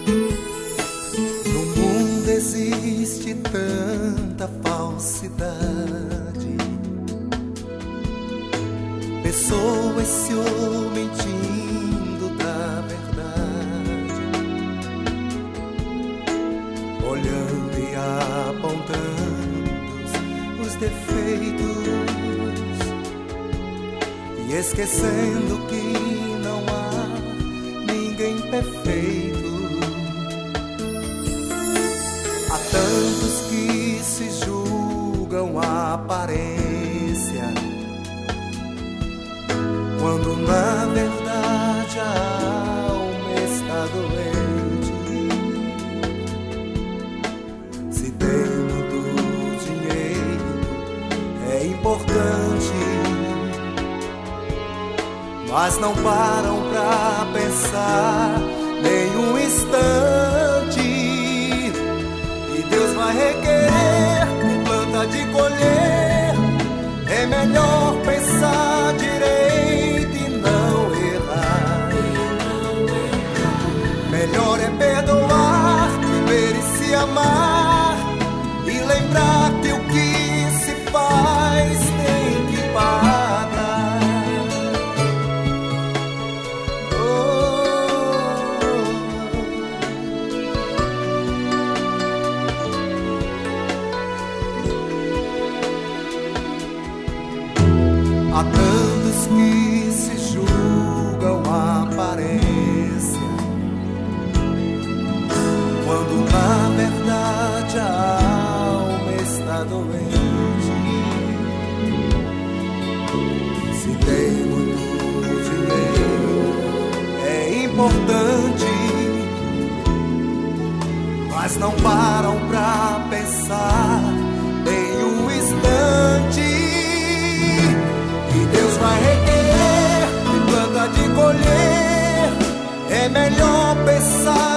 No mundo existe tanta falsidade, pessoas se omitindo da verdade, olhando e apontando os defeitos e esquecendo que não há ninguém perfeito. Há tantos que se julgam a aparência, quando na verdade a alma está doente. Se tem muito dinheiro é importante, mas não param pra pensar nem um instante. E Deus vai requerer que planta de colher. É melhor pensar direito e não errar. Melhor é perdoar, viver e se amar, e lembrar que o que se faz tem que pagar. Há tantos que se julgam a aparência, quando na verdade a alma está doente. Se tem muito dinheiro é importante, mas não param pra pensar nem um instante. Deus vai requerer que planta de colher. É melhor pensar